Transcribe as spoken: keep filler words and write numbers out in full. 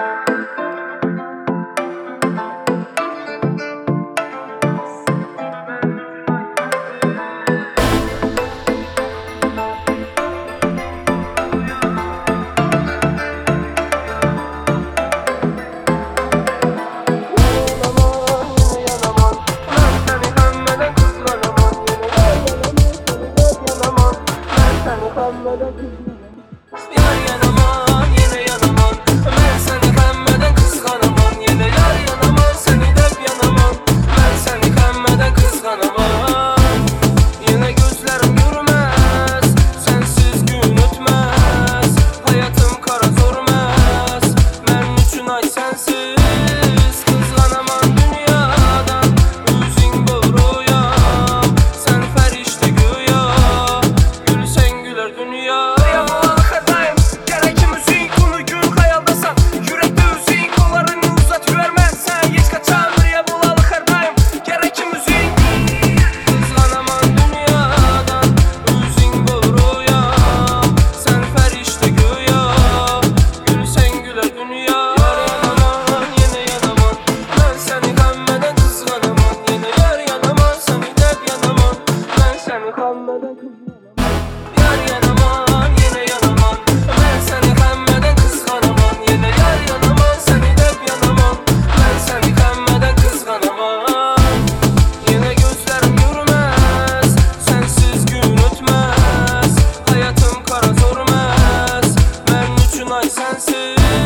Yar yanaman, yine yanaman. Ben seni hemmeden kıskanamam. Yine yar yanaman, seni dep yanaman. Ben seni hemmeden kıskanamam. Yine gözlerim görmez, sensiz gün ötmez. Hayatım kara zormaz, benim üçün ay sensiz. Kızganamam dünyadan, üzün boğruyam. Sen ferişte güya, gülsen güler dünya. Yar yanaman, yine yanaman. Ben seni hemmeden kıskanamam. Yine yar yanaman, seni dep yanaman. Ben seni hemmeden kıskanamam. Yine gözlerim görmez, sensiz gün ötmez. Hayatım kara zormaz, benim üçün ay sensiz.